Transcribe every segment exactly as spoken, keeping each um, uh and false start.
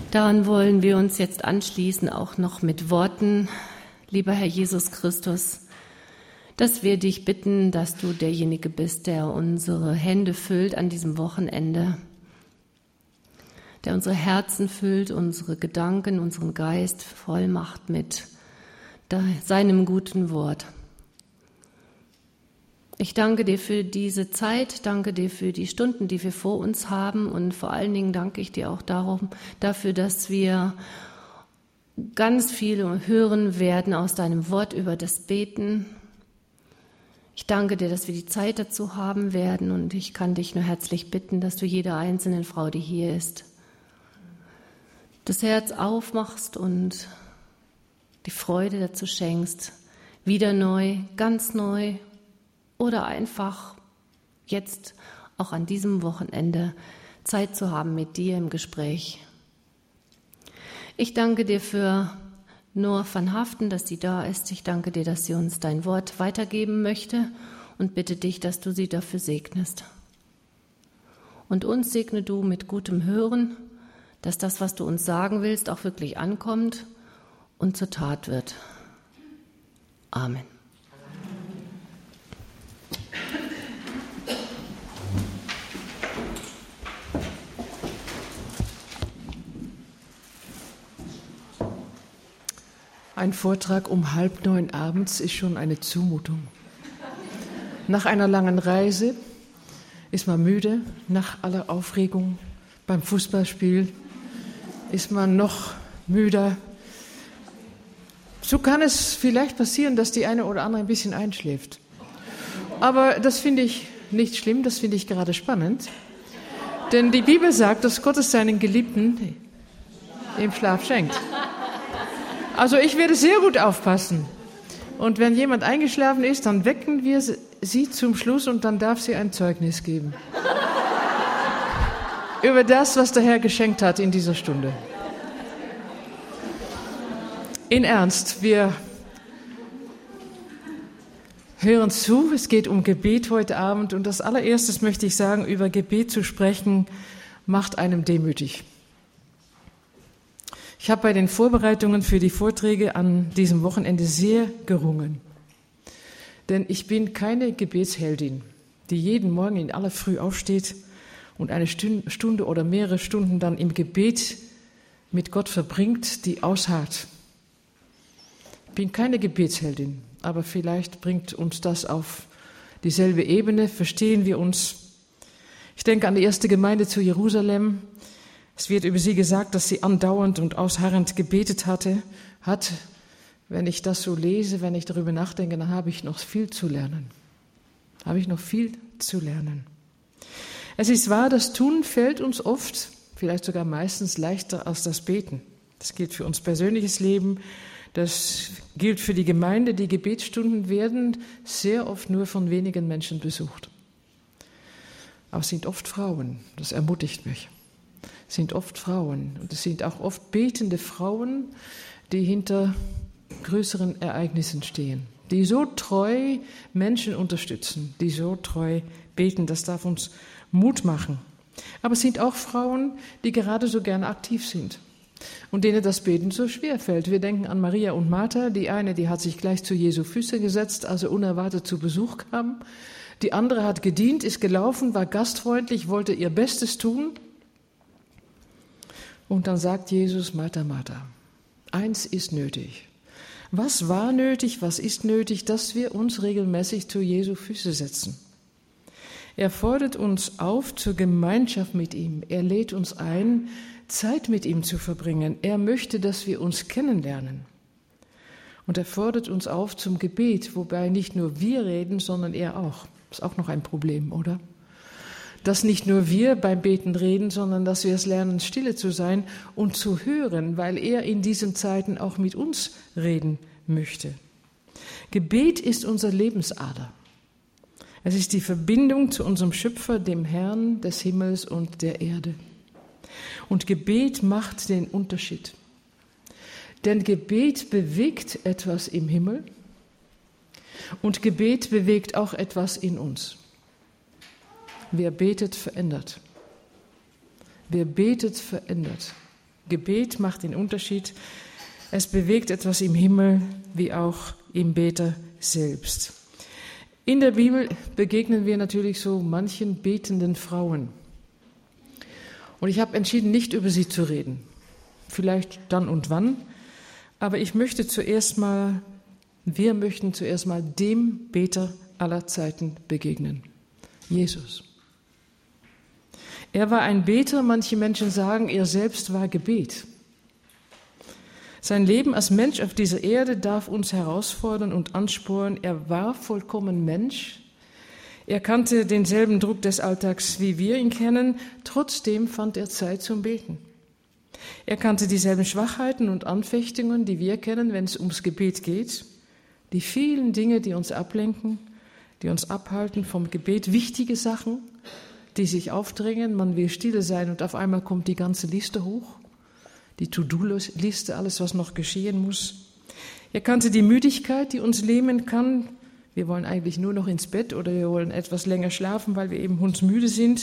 Daran wollen wir uns jetzt anschließen, auch noch mit Worten, lieber Herr Jesus Christus, dass wir dich bitten, dass du derjenige bist, der unsere Hände füllt an diesem Wochenende, der unsere Herzen füllt, unsere Gedanken, unseren Geist voll macht mit seinem guten Wort. Ich danke dir für diese Zeit, danke dir für die Stunden, die wir vor uns haben, und vor allen Dingen danke ich dir auch darum, dafür, dass wir ganz viel hören werden aus deinem Wort über das Beten. Ich danke dir, dass wir die Zeit dazu haben werden, und ich kann dich nur herzlich bitten, dass du jeder einzelnen Frau, die hier ist, das Herz aufmachst und die Freude dazu schenkst, wieder neu, ganz neu, oder einfach jetzt auch an diesem Wochenende Zeit zu haben mit dir im Gespräch. Ich danke dir für Noah van Haften, dass sie da ist. Ich danke dir, dass sie uns dein Wort weitergeben möchte, und bitte dich, dass du sie dafür segnest. Und uns segne du mit gutem Hören, dass das, was du uns sagen willst, auch wirklich ankommt und zur Tat wird. Amen. Ein Vortrag um halb neun abends ist schon eine Zumutung. Nach einer langen Reise ist man müde, nach aller Aufregung beim Fußballspiel ist man noch müder. So kann es vielleicht passieren, dass die eine oder andere ein bisschen einschläft. Aber das finde ich nicht schlimm, das finde ich gerade spannend. Denn die Bibel sagt, dass Gott es seinen Geliebten im Schlaf schenkt. Also ich werde sehr gut aufpassen. Und wenn jemand eingeschlafen ist, dann wecken wir sie zum Schluss, und dann darf sie ein Zeugnis geben. Über das, was der Herr geschenkt hat in dieser Stunde. In Ernst, wir hören zu. Es geht um Gebet heute Abend. Und als allererstes möchte ich sagen, über Gebet zu sprechen, macht einem demütig. Ich habe bei den Vorbereitungen für die Vorträge an diesem Wochenende sehr gerungen. Denn ich bin keine Gebetsheldin, die jeden Morgen in aller Früh aufsteht und eine Stunde oder mehrere Stunden dann im Gebet mit Gott verbringt, die ausharrt. Ich bin keine Gebetsheldin, aber vielleicht bringt uns das auf dieselbe Ebene, verstehen wir uns. Ich denke an die erste Gemeinde zu Jerusalem. Es wird über sie gesagt, dass sie andauernd und ausharrend gebetet hatte, hat. Wenn ich das so lese, wenn ich darüber nachdenke, dann habe ich noch viel zu lernen. Habe ich noch viel zu lernen. Es ist wahr, das Tun fällt uns oft, vielleicht sogar meistens leichter als das Beten. Das gilt für uns persönliches Leben, das gilt für die Gemeinde. Die Gebetsstunden werden sehr oft nur von wenigen Menschen besucht. Aber es sind oft Frauen, das ermutigt mich. Es sind oft Frauen, und es sind auch oft betende Frauen, die hinter größeren Ereignissen stehen, die so treu Menschen unterstützen, die so treu beten. Das darf uns Mut machen. Aber es sind auch Frauen, die gerade so gerne aktiv sind und denen das Beten so schwer fällt. Wir denken an Maria und Martha. Die eine, die hat sich gleich zu Jesu Füße gesetzt, als er unerwartet zu Besuch kam. Die andere hat gedient, ist gelaufen, war gastfreundlich, wollte ihr Bestes tun. Und dann sagt Jesus, Martha, Martha, eins ist nötig. Was war nötig, was ist nötig, dass wir uns regelmäßig zu Jesu Füße setzen? Er fordert uns auf zur Gemeinschaft mit ihm. Er lädt uns ein, Zeit mit ihm zu verbringen. Er möchte, dass wir uns kennenlernen. Und er fordert uns auf zum Gebet, wobei nicht nur wir reden, sondern er auch. Ist auch noch ein Problem, oder? Dass nicht nur wir beim Beten reden, sondern dass wir es lernen, stille zu sein und zu hören, weil er in diesen Zeiten auch mit uns reden möchte. Gebet ist unsere Lebensader. Es ist die Verbindung zu unserem Schöpfer, dem Herrn des Himmels und der Erde. Und Gebet macht den Unterschied. Denn Gebet bewegt etwas im Himmel und Gebet bewegt auch etwas in uns. Wer betet, verändert. Wer betet, verändert. Gebet macht den Unterschied. Es bewegt etwas im Himmel wie auch im Beter selbst. In der Bibel begegnen wir natürlich so manchen betenden Frauen. Und ich habe entschieden, nicht über sie zu reden. Vielleicht dann und wann. Aber ich möchte zuerst mal, wir möchten zuerst mal dem Beter aller Zeiten begegnen. Jesus. Er war ein Beter, manche Menschen sagen, er selbst war Gebet. Sein Leben als Mensch auf dieser Erde darf uns herausfordern und anspornen. Er war vollkommen Mensch. Er kannte denselben Druck des Alltags, wie wir ihn kennen. Trotzdem fand er Zeit zum Beten. Er kannte dieselben Schwachheiten und Anfechtungen, die wir kennen, wenn es ums Gebet geht. Die vielen Dinge, die uns ablenken, die uns abhalten vom Gebet. Wichtige Sachen, die sich aufdrängen. Man will stille sein und auf einmal kommt die ganze Liste hoch. Die To-Do-Liste, alles, was noch geschehen muss. Er kannte die Müdigkeit, die uns lähmen kann. Wir wollen eigentlich nur noch ins Bett oder wir wollen etwas länger schlafen, weil wir eben hundsmüde sind.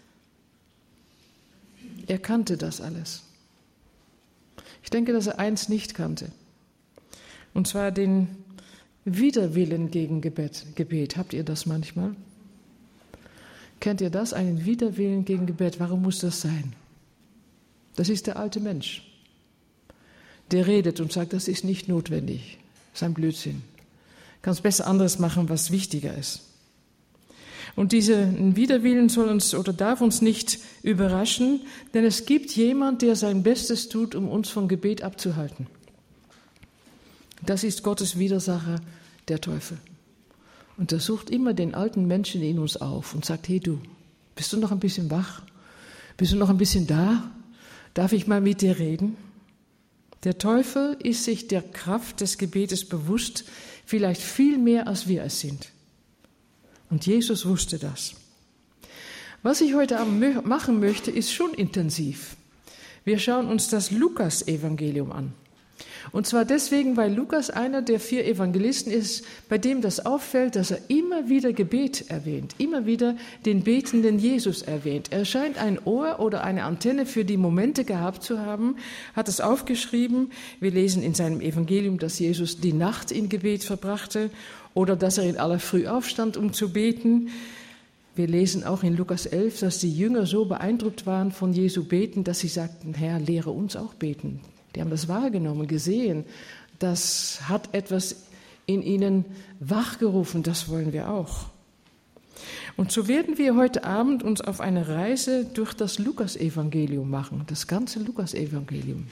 Er kannte das alles. Ich denke, dass er eins nicht kannte. Und zwar den Widerwillen gegen Gebet. Gebet. Habt ihr das manchmal? Kennt ihr das? Einen Widerwillen gegen Gebet. Warum muss das sein? Das ist der alte Mensch. Der redet und sagt, das ist nicht notwendig. Das ist ein Blödsinn. Du kannst besser anderes machen, was wichtiger ist. Und diesen Widerwillen soll uns oder darf uns nicht überraschen, denn es gibt jemand, der sein Bestes tut, um uns vom Gebet abzuhalten. Das ist Gottes Widersacher, der Teufel. Und er sucht immer den alten Menschen in uns auf und sagt, hey du, bist du noch ein bisschen wach? Bist du noch ein bisschen da? Darf ich mal mit dir reden? Der Teufel ist sich der Kraft des Gebetes bewusst, vielleicht viel mehr, als wir es sind. Und Jesus wusste das. Was ich heute Abend machen möchte, ist schon intensiv. Wir schauen uns das Lukas-Evangelium an. Und zwar deswegen, weil Lukas einer der vier Evangelisten ist, bei dem das auffällt, dass er immer wieder Gebet erwähnt, immer wieder den betenden Jesus erwähnt. Er scheint ein Ohr oder eine Antenne für die Momente gehabt zu haben, hat es aufgeschrieben. Wir lesen in seinem Evangelium, dass Jesus die Nacht in Gebet verbrachte oder dass er in aller Früh aufstand, um zu beten. Wir lesen auch in Lukas elf, dass die Jünger so beeindruckt waren von Jesu Beten, dass sie sagten, Herr, lehre uns auch beten. Die haben das wahrgenommen, gesehen. Das hat etwas in ihnen wachgerufen, das wollen wir auch. Und so werden wir heute Abend uns auf eine Reise durch das Lukas-Evangelium machen, das ganze Lukas-Evangelium.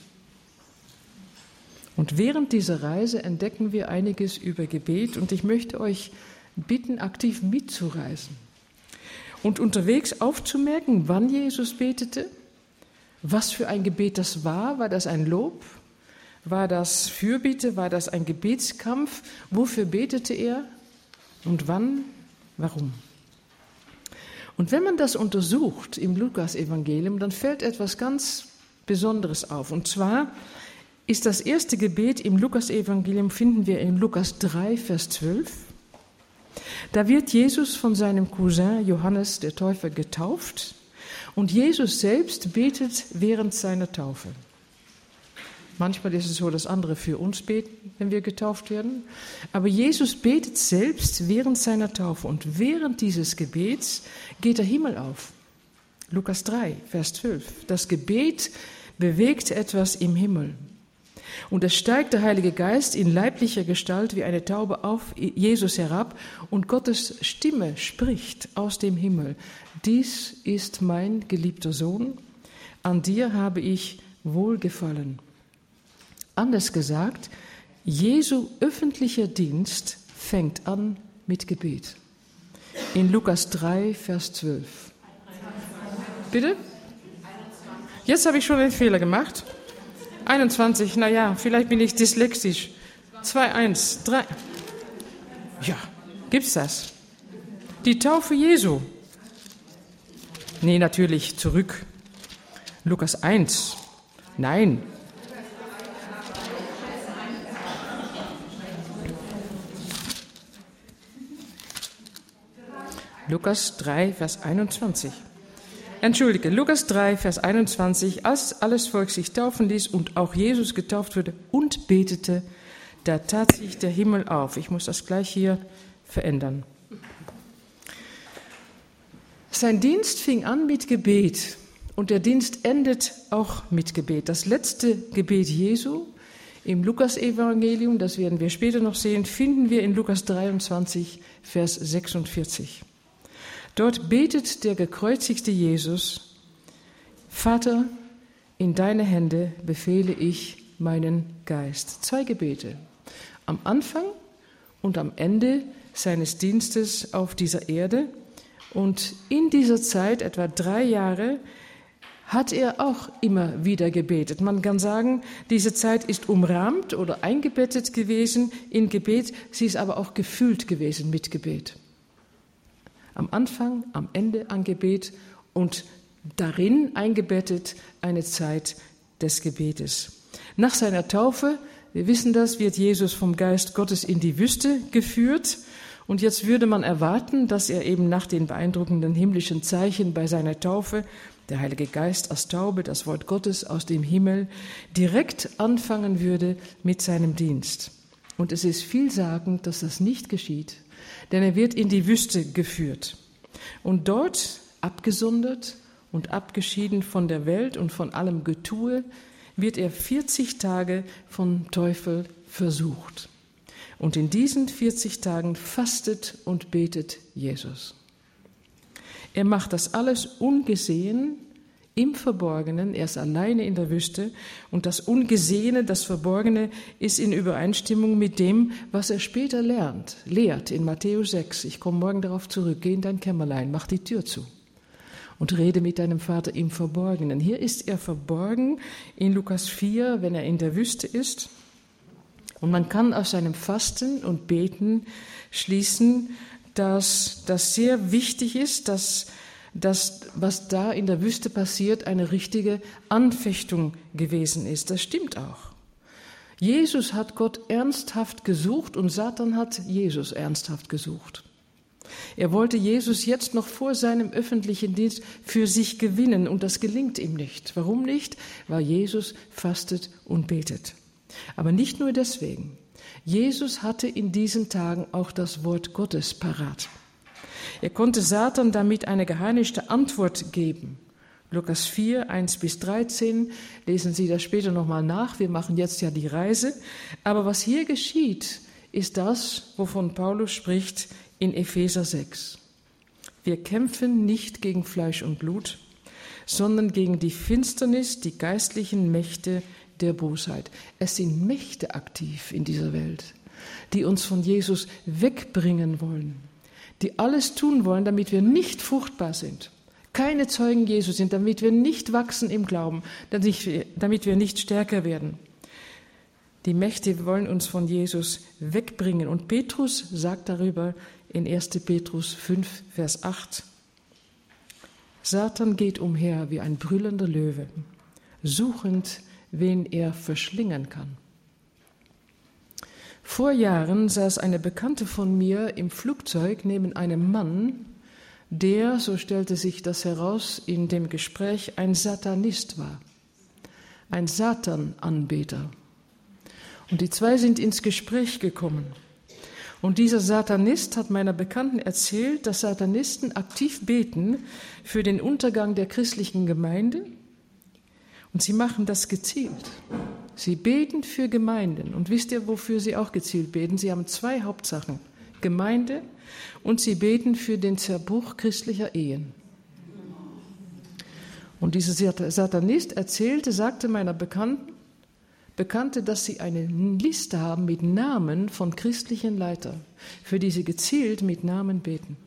Und während dieser Reise entdecken wir einiges über Gebet und ich möchte euch bitten, aktiv mitzureisen und unterwegs aufzumerken, wann Jesus betete, was für ein Gebet das war. War das ein Lob? War das Fürbitte? War das ein Gebetskampf? Wofür betete er? Und wann? Warum? Und wenn man das untersucht im Lukas-Evangelium, dann fällt etwas ganz Besonderes auf. Und zwar ist das erste Gebet im Lukas-Evangelium, finden wir in Lukas drei, Vers zwölf. Da wird Jesus von seinem Cousin Johannes der Täufer getauft. Und Jesus selbst betet während seiner Taufe. Manchmal ist es so, dass andere für uns beten, wenn wir getauft werden. Aber Jesus betet selbst während seiner Taufe. Und während dieses Gebets geht der Himmel auf. Lukas drei, Vers zwölf. Das Gebet bewegt etwas im Himmel. Und es steigt der Heilige Geist in leiblicher Gestalt wie eine Taube auf Jesus herab und Gottes Stimme spricht aus dem Himmel. Dies ist mein geliebter Sohn, an dir habe ich Wohlgefallen. Anders gesagt, Jesu öffentlicher Dienst fängt an mit Gebet. In Lukas drei, Vers zwölf. Bitte? Jetzt habe ich schon einen Fehler gemacht. einundzwanzig, naja, vielleicht bin ich dyslexisch. zwei, eins, drei. Ja, gibt's das? Die Taufe Jesu. Nee, natürlich, zurück. Lukas eins. Nein. Lukas drei, Vers einundzwanzig. Entschuldige, Lukas drei, Vers einundzwanzig, als alles Volk sich taufen ließ und auch Jesus getauft wurde und betete, da tat sich der Himmel auf. Ich muss das gleich hier verändern. Sein Dienst fing an mit Gebet und der Dienst endet auch mit Gebet. Das letzte Gebet Jesu im Lukas-Evangelium, das werden wir später noch sehen, finden wir in Lukas dreiundzwanzig, Vers sechsundvierzig. Dort betet der gekreuzigte Jesus, Vater, in deine Hände befehle ich meinen Geist. Zwei Gebete, am Anfang und am Ende seines Dienstes auf dieser Erde. Und in dieser Zeit, etwa drei Jahre, hat er auch immer wieder gebetet. Man kann sagen, diese Zeit ist umrahmt oder eingebettet gewesen in Gebet, sie ist aber auch gefüllt gewesen mit Gebet. Am Anfang, am Ende ein Gebet und darin eingebettet eine Zeit des Gebetes. Nach seiner Taufe, wir wissen das, wird Jesus vom Geist Gottes in die Wüste geführt. Und jetzt würde man erwarten, dass er eben nach den beeindruckenden himmlischen Zeichen bei seiner Taufe, der Heilige Geist als Taube, das Wort Gottes aus dem Himmel, direkt anfangen würde mit seinem Dienst. Und es ist vielsagend, dass das nicht geschieht, denn er wird in die Wüste geführt. Und dort, abgesondert und abgeschieden von der Welt und von allem Getue, wird er vierzig Tage vom Teufel versucht. Und in diesen vierzig Tagen fastet und betet Jesus. Er macht das alles ungesehen, im Verborgenen. Er ist alleine in der Wüste. Und das Ungesehene, das Verborgene ist in Übereinstimmung mit dem, was er später lernt, lehrt in Matthäus sechs. Ich komme morgen darauf zurück. Geh in dein Kämmerlein, mach die Tür zu und rede mit deinem Vater im Verborgenen. Hier ist er verborgen in Lukas vier, wenn er in der Wüste ist. Und man kann aus seinem Fasten und Beten schließen, dass das sehr wichtig ist, dass das, was da in der Wüste passiert, eine richtige Anfechtung gewesen ist. Das stimmt auch. Jesus hat Gott ernsthaft gesucht und Satan hat Jesus ernsthaft gesucht. Er wollte Jesus jetzt noch vor seinem öffentlichen Dienst für sich gewinnen und das gelingt ihm nicht. Warum nicht? Weil Jesus fastet und betet. Aber nicht nur deswegen. Jesus hatte in diesen Tagen auch das Wort Gottes parat. Er konnte Satan damit eine geheimnischte Antwort geben. Lukas vier, eins bis dreizehn, lesen Sie das später nochmal nach. Wir machen jetzt ja die Reise. Aber was hier geschieht, ist das, wovon Paulus spricht in Epheser sechs. Wir kämpfen nicht gegen Fleisch und Blut, sondern gegen die Finsternis, die geistlichen Mächte der Bosheit. Es sind Mächte aktiv in dieser Welt, die uns von Jesus wegbringen wollen, die alles tun wollen, damit wir nicht fruchtbar sind, keine Zeugen Jesu sind, damit wir nicht wachsen im Glauben, damit wir nicht stärker werden. Die Mächte wollen uns von Jesus wegbringen. Und Petrus sagt darüber in erster Petrus fünf, Vers acht, Satan geht umher wie ein brüllender Löwe, suchend, wen er verschlingen kann. Vor Jahren saß eine Bekannte von mir im Flugzeug neben einem Mann, der, so stellte sich das heraus, in dem Gespräch ein Satanist war, ein Satananbeter. Und die zwei sind ins Gespräch gekommen. Und dieser Satanist hat meiner Bekannten erzählt, dass Satanisten aktiv beten für den Untergang der christlichen Gemeinde. Und sie machen das gezielt. Sie beten für Gemeinden. Und wisst ihr, wofür sie auch gezielt beten? Sie haben zwei Hauptsachen. Gemeinde und sie beten für den Zerbruch christlicher Ehen. Und dieser Satanist erzählte, sagte meiner Bekannten, Bekannte, dass sie eine Liste haben mit Namen von christlichen Leitern, für die sie gezielt mit Namen beten.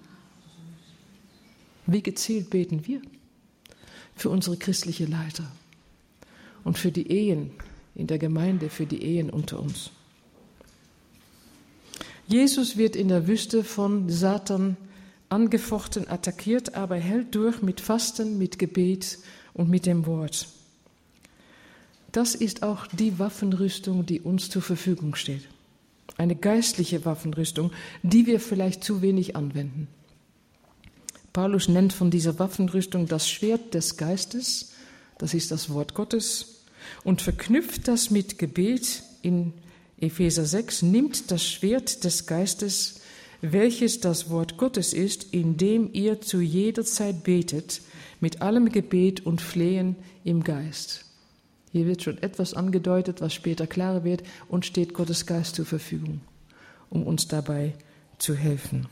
Wie gezielt beten wir? Für unsere christlichen Leiter und für die Ehen in der Gemeinde, für die Ehen unter uns. Jesus wird in der Wüste von Satan angefochten, attackiert, aber hält durch mit Fasten, mit Gebet und mit dem Wort. Das ist auch die Waffenrüstung, die uns zur Verfügung steht. Eine geistliche Waffenrüstung, die wir vielleicht zu wenig anwenden. Paulus nennt von dieser Waffenrüstung das Schwert des Geistes, das ist das Wort Gottes, und verknüpft das mit Gebet in Epheser sechs, nimmt das Schwert des Geistes, welches das Wort Gottes ist, indem ihr zu jeder Zeit betet, mit allem Gebet und Flehen im Geist. Hier wird schon etwas angedeutet, was später klarer wird, und steht Gottes Geist zur Verfügung, um uns dabei zu helfen.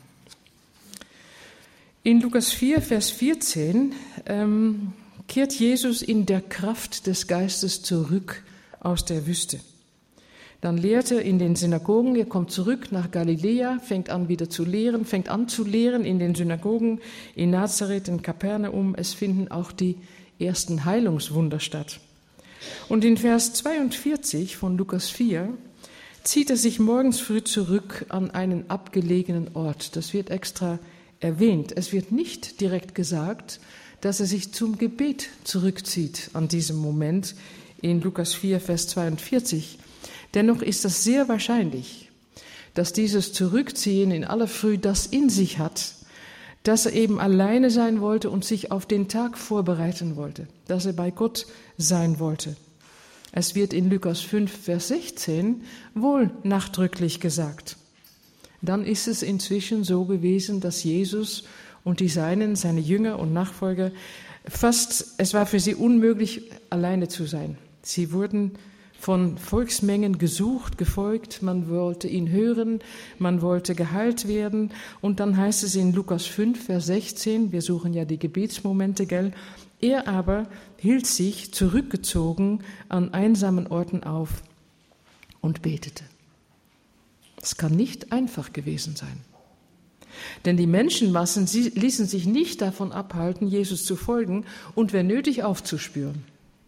In Lukas vier, Vers vierzehn ähm, kehrt Jesus in der Kraft des Geistes zurück aus der Wüste. Dann lehrt er in den Synagogen, er kommt zurück nach Galiläa, fängt an wieder zu lehren, fängt an zu lehren in den Synagogen in Nazareth, in Kapernaum. Es finden auch die ersten Heilungswunder statt. Und in Vers zweiundvierzig von Lukas vier zieht er sich morgens früh zurück an einen abgelegenen Ort. Das wird extra erwähnt. Es wird nicht direkt gesagt, dass er sich zum Gebet zurückzieht an diesem Moment in Lukas vier, Vers zweiundvierzig. Dennoch ist es sehr wahrscheinlich, dass dieses Zurückziehen in aller Früh das in sich hat, dass er eben alleine sein wollte und sich auf den Tag vorbereiten wollte, dass er bei Gott sein wollte. Es wird in Lukas fünf, Vers sechzehn wohl nachdrücklich gesagt. Dann ist es inzwischen so gewesen, dass Jesus und die Seinen, seine Jünger und Nachfolger, fast, es war für sie unmöglich, alleine zu sein. Sie wurden von Volksmengen gesucht, gefolgt, man wollte ihn hören, man wollte geheilt werden. Und dann heißt es in Lukas fünf, Vers sechzehn, wir suchen ja die Gebetsmomente, gell? Er aber hielt sich zurückgezogen an einsamen Orten auf und betete. Es kann nicht einfach gewesen sein. Denn die Menschenmassen sie ließen sich nicht davon abhalten, Jesus zu folgen und wenn nötig aufzuspüren.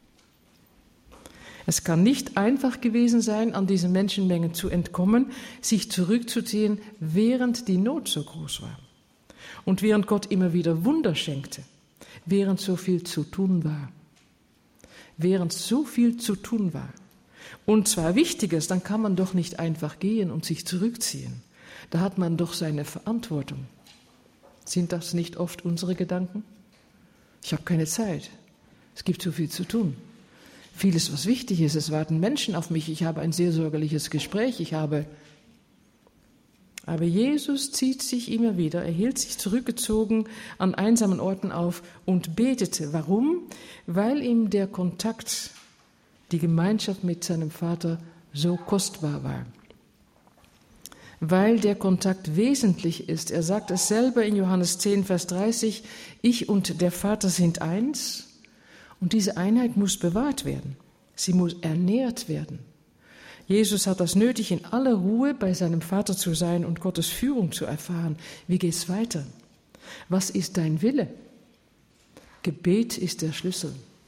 Es kann nicht einfach gewesen sein, an diesen Menschenmengen zu entkommen, sich zurückzuziehen, während die Not so groß war. Und während Gott immer wieder Wunder schenkte, während so viel zu tun war. Während so viel zu tun war. Und zwar Wichtiges, dann kann man doch nicht einfach gehen und sich zurückziehen. Da hat man doch seine Verantwortung. Sind das nicht oft unsere Gedanken? Ich habe keine Zeit. Es gibt so viel zu tun. Vieles, was wichtig ist. Es warten Menschen auf mich. Ich habe ein seelsorgerliches Gespräch. Ich habe. Aber Jesus zieht sich immer wieder. Er hielt sich zurückgezogen an einsamen Orten auf und betete. Warum? Weil ihm der Kontakt, die Gemeinschaft mit seinem Vater so kostbar war. Weil der Kontakt wesentlich ist. Er sagt es selber in Johannes zehn, Vers dreißig, ich und der Vater sind eins und diese Einheit muss bewahrt werden. Sie muss ernährt werden. Jesus hat das nötig, in aller Ruhe bei seinem Vater zu sein und Gottes Führung zu erfahren. Wie geht's weiter? Was ist dein Wille? Gebet ist der Schlüssel.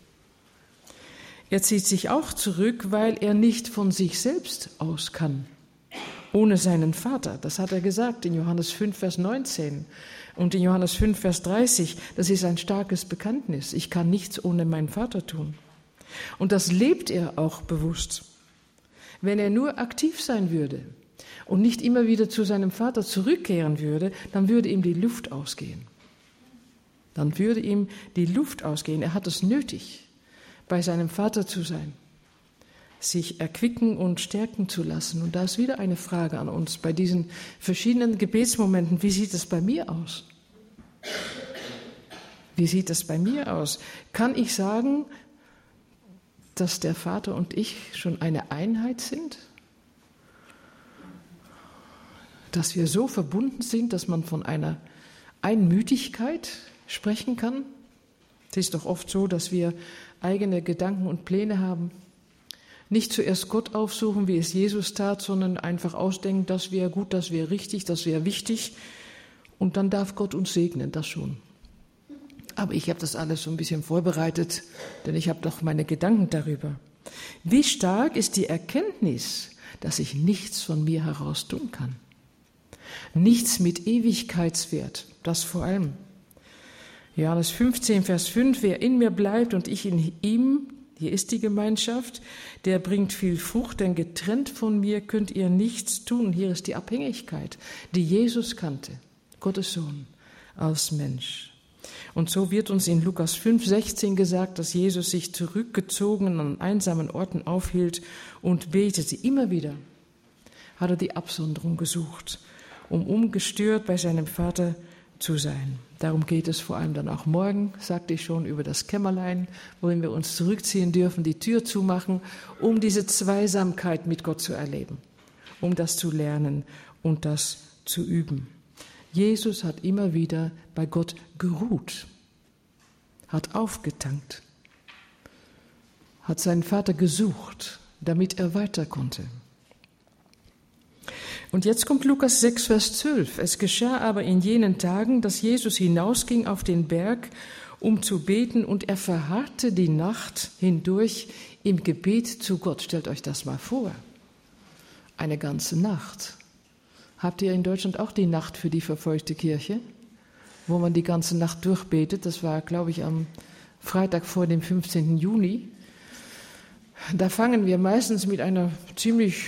Er zieht sich auch zurück, weil er nicht von sich selbst aus kann. Ohne seinen Vater. Das hat er gesagt in Johannes fünf, Vers neunzehn und in Johannes fünf, Vers dreißig. Das ist ein starkes Bekenntnis. Ich kann nichts ohne meinen Vater tun. Und das lebt er auch bewusst. Wenn er nur aktiv sein würde und nicht immer wieder zu seinem Vater zurückkehren würde, dann würde ihm die Luft ausgehen. Dann würde ihm die Luft ausgehen. Er hat es nötig, bei seinem Vater zu sein, sich erquicken und stärken zu lassen. Und da ist wieder eine Frage an uns bei diesen verschiedenen Gebetsmomenten. Wie sieht es bei mir aus? Wie sieht es bei mir aus? Kann ich sagen, dass der Vater und ich schon eine Einheit sind? Dass wir so verbunden sind, dass man von einer Einmütigkeit sprechen kann? Es ist doch oft so, dass wir eigene Gedanken und Pläne haben. Nicht zuerst Gott aufsuchen, wie es Jesus tat, sondern einfach ausdenken, das wäre gut, das wäre richtig, das wäre wichtig. Und dann darf Gott uns segnen, das schon. Aber ich habe das alles so ein bisschen vorbereitet, denn ich habe doch meine Gedanken darüber. Wie stark ist die Erkenntnis, dass ich nichts von mir heraus tun kann? Nichts mit Ewigkeitswert, das vor allem. Johannes fünfzehn, Vers fünf, wer in mir bleibt und ich in ihm, hier ist die Gemeinschaft, der bringt viel Frucht, denn getrennt von mir könnt ihr nichts tun. Hier ist die Abhängigkeit, die Jesus kannte, Gottes Sohn als Mensch. Und so wird uns in Lukas fünf sechzehn gesagt, dass Jesus sich zurückgezogen an einsamen Orten aufhielt und betete. Immer wieder hat er die Absonderung gesucht, um ungestört bei seinem Vater zu sein. Darum geht es vor allem dann auch morgen, sagte ich schon, über das Kämmerlein, worin wir uns zurückziehen dürfen, die Tür zumachen, um diese Zweisamkeit mit Gott zu erleben, um das zu lernen und das zu üben. Jesus hat immer wieder bei Gott geruht, hat aufgetankt, hat seinen Vater gesucht, damit er weiter konnte. Und jetzt kommt Lukas sechs, Vers zwölf. Es geschah aber in jenen Tagen, dass Jesus hinausging auf den Berg, um zu beten, und er verharrte die Nacht hindurch im Gebet zu Gott. Stellt euch das mal vor. Eine ganze Nacht. Habt ihr in Deutschland auch die Nacht für die verfolgte Kirche, wo man die ganze Nacht durchbetet? Das war, glaube ich, am Freitag vor dem fünfzehnten Juni. Da fangen wir meistens mit einer ziemlich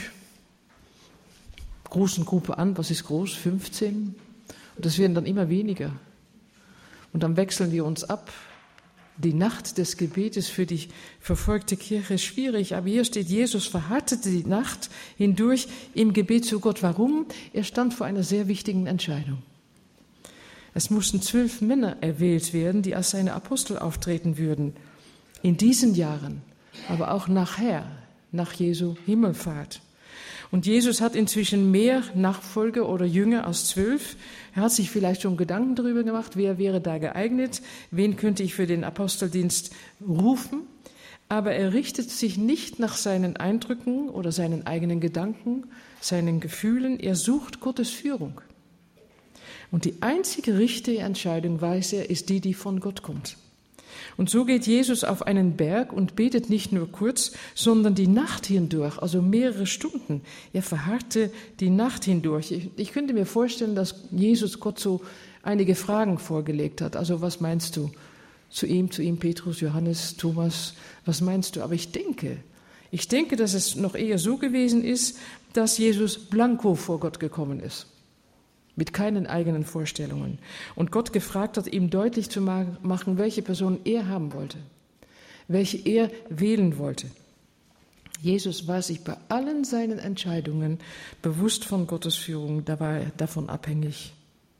großen Gruppe an. Was ist groß? fünfzehn. Und das werden dann immer weniger. Und dann wechseln wir uns ab. Die Nacht des Gebetes für die verfolgte Kirche ist schwierig, aber hier steht, Jesus verharrte die Nacht hindurch im Gebet zu Gott. Warum? Er stand vor einer sehr wichtigen Entscheidung. Es mussten zwölf Männer erwählt werden, die als seine Apostel auftreten würden. In diesen Jahren, aber auch nachher, nach Jesu Himmelfahrt. Und Jesus hat inzwischen mehr Nachfolger oder Jünger als zwölf. Er hat sich vielleicht schon Gedanken darüber gemacht, wer wäre da geeignet, wen könnte ich für den Aposteldienst rufen. Aber er richtet sich nicht nach seinen Eindrücken oder seinen eigenen Gedanken, seinen Gefühlen. Er sucht Gottes Führung. Und die einzige richtige Entscheidung, weiß er, ist die, die von Gott kommt. Und so geht Jesus auf einen Berg und betet nicht nur kurz, sondern die Nacht hindurch, also mehrere Stunden. Er verharrte die Nacht hindurch. Ich, ich könnte mir vorstellen, dass Jesus Gott so einige Fragen vorgelegt hat. Also was meinst du zu ihm, zu ihm, Petrus, Johannes, Thomas, was meinst du? Aber ich denke, ich denke, dass es noch eher so gewesen ist, dass Jesus blanko vor Gott gekommen ist. Mit keinen eigenen Vorstellungen. Und Gott gefragt hat, ihm deutlich zu machen, welche Person er haben wollte, welche er wählen wollte. Jesus war sich bei allen seinen Entscheidungen bewusst von Gottes Führung, da war er davon abhängig.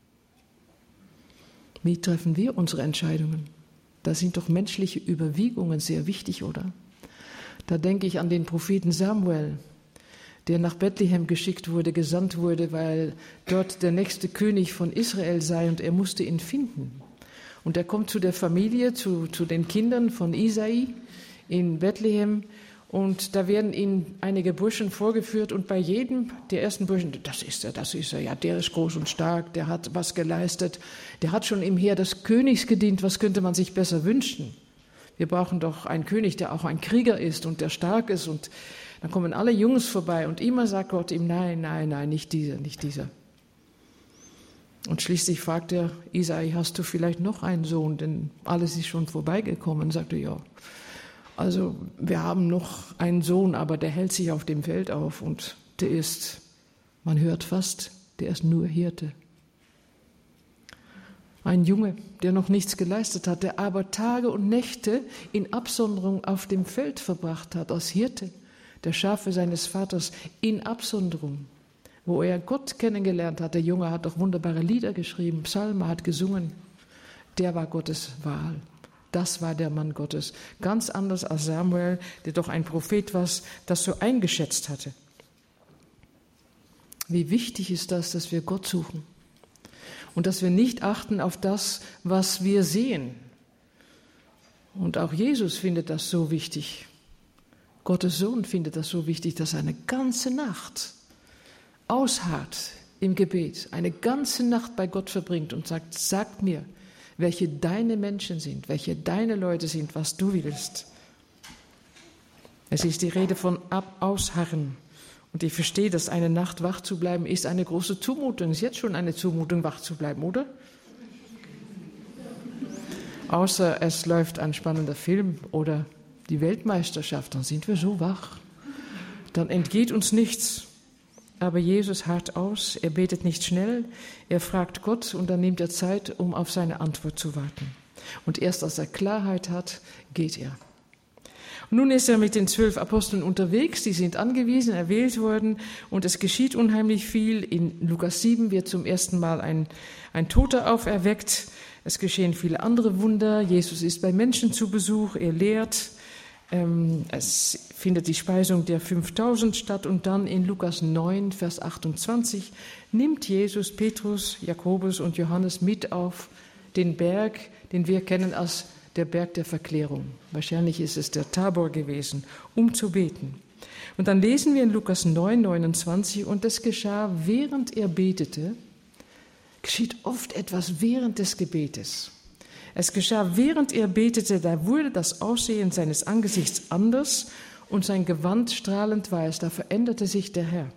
Wie treffen wir unsere Entscheidungen? Da sind doch menschliche Überwiegungen sehr wichtig, oder? Da denke ich an den Propheten Samuel, der nach Bethlehem geschickt wurde, gesandt wurde, weil dort der nächste König von Israel sei und er musste ihn finden. Und er kommt zu der Familie, zu, zu den Kindern von Isai in Bethlehem und da werden ihm einige Burschen vorgeführt und bei jedem der ersten Burschen, das ist er, das ist er, ja, der ist groß und stark, der hat was geleistet, der hat schon im Heer des Königs gedient, was könnte man sich besser wünschen? Wir brauchen doch einen König, der auch ein Krieger ist und der stark ist. Und dann kommen alle Jungs vorbei und immer sagt Gott ihm, nein, nein, nein, nicht dieser, nicht dieser. Und schließlich fragt er Isai, hast du vielleicht noch einen Sohn, denn alles ist schon vorbeigekommen. Sagt er, ja, also wir haben noch einen Sohn, aber der hält sich auf dem Feld auf und der ist, man hört fast, der ist nur Hirte. Ein Junge, der noch nichts geleistet hat, der aber Tage und Nächte in Absonderung auf dem Feld verbracht hat, als Hirte der Schafe seines Vaters, in Absonderung, wo er Gott kennengelernt hat. Der Junge hat doch wunderbare Lieder geschrieben, Psalmen hat gesungen. Der war Gottes Wahl. Das war der Mann Gottes. Ganz anders als Samuel, der doch ein Prophet war, das so eingeschätzt hatte. Wie wichtig ist das, dass wir Gott suchen und dass wir nicht achten auf das, was wir sehen. Und auch Jesus findet das so wichtig. Gottes Sohn findet das so wichtig, dass er eine ganze Nacht ausharrt im Gebet, eine ganze Nacht bei Gott verbringt und sagt, sag mir, welche deine Menschen sind, welche deine Leute sind, was du willst. Es ist die Rede von ab ausharren. Und ich verstehe, dass eine Nacht wach zu bleiben, ist eine große Zumutung. Es ist jetzt schon eine Zumutung, wach zu bleiben, oder? Außer es läuft ein spannender Film oder die Weltmeisterschaft, dann sind wir so wach. Dann entgeht uns nichts. aber Jesus harrt aus, er betet nicht schnell, er fragt Gott und dann nimmt er Zeit, um auf seine Antwort zu warten. Und erst als er Klarheit hat, geht er. Und nun ist er mit den zwölf Aposteln unterwegs, die sind angewiesen, erwählt worden und es geschieht unheimlich viel. In Lukas sieben wird zum ersten Mal ein, ein Toter auferweckt, es geschehen viele andere Wunder, Jesus ist bei Menschen zu Besuch, er lehrt, ähm, es findet die Speisung der fünftausend statt und dann in Lukas neun, Vers achtundzwanzig nimmt Jesus Petrus, Jakobus und Johannes mit auf den Berg, den wir kennen als der Berg der Verklärung. Wahrscheinlich ist es der Tabor gewesen, um zu beten. Und dann lesen wir in Lukas neun, neunundzwanzig, und es geschah, während er betete, geschieht oft etwas während des Gebetes. Es geschah, während er betete, da wurde das Aussehen seines Angesichts anders und sein Gewand strahlend weiß, da veränderte sich der Herr.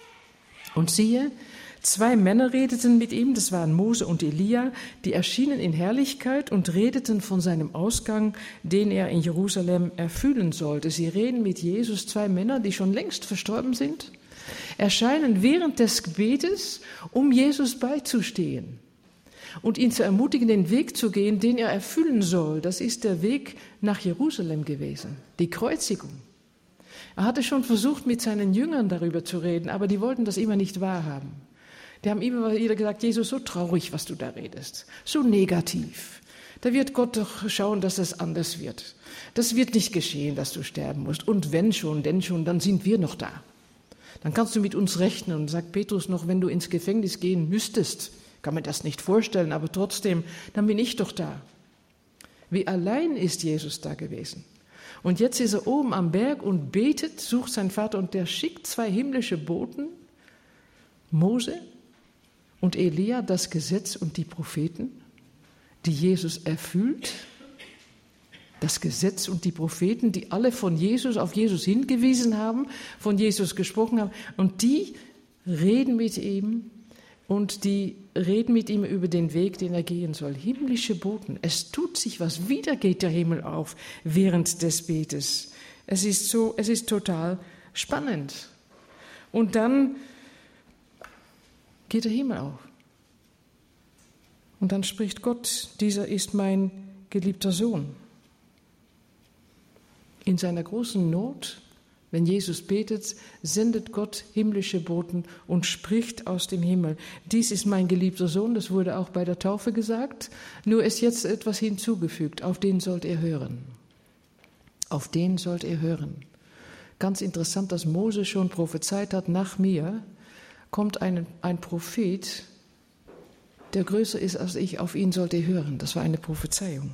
Und siehe, zwei Männer redeten mit ihm, das waren Mose und Elia, die erschienen in Herrlichkeit und redeten von seinem Ausgang, den er in Jerusalem erfüllen sollte. Sie reden mit Jesus, zwei Männer, die schon längst verstorben sind, erscheinen während des Gebetes, um Jesus beizustehen und ihn zu ermutigen, den Weg zu gehen, den er erfüllen soll. Das ist der Weg nach Jerusalem gewesen, die Kreuzigung. Er hatte schon versucht, mit seinen Jüngern darüber zu reden, aber die wollten das immer nicht wahrhaben. Die haben immer wieder gesagt, Jesus, so traurig, was du da redest, so negativ. Da wird Gott doch schauen, dass es anders wird. Das wird nicht geschehen, dass du sterben musst. Und wenn schon, denn schon, dann sind wir noch da. Dann kannst du mit uns rechnen. Und sagt Petrus noch, wenn du ins Gefängnis gehen müsstest, kann man das nicht vorstellen, aber trotzdem, dann bin ich doch da. Wie allein ist Jesus da gewesen. Und jetzt ist er oben am Berg und betet, sucht seinen Vater und der schickt zwei himmlische Boten, Mose und Elia, das Gesetz und die Propheten, die Jesus erfüllt. Das Gesetz und die Propheten, die alle von Jesus auf Jesus hingewiesen haben, von Jesus gesprochen haben. Und die reden mit ihm und die reden mit ihm über den Weg, den er gehen soll. Himmlische Boten. Es tut sich was. Wieder geht der Himmel auf während des Betes. Es ist so, es ist total spannend. Und dann geht der Himmel auf. Und dann spricht Gott, dieser ist mein geliebter Sohn. In seiner großen Not, wenn Jesus betet, sendet Gott himmlische Boten und spricht aus dem Himmel. Dies ist mein geliebter Sohn, das wurde auch bei der Taufe gesagt, nur ist jetzt etwas hinzugefügt, auf den sollt ihr hören. Auf den sollt ihr hören. Ganz interessant, dass Mose schon prophezeit hat, nach mir kommt ein, ein Prophet, der größer ist als ich, auf ihn sollt ihr hören. Das war eine Prophezeiung.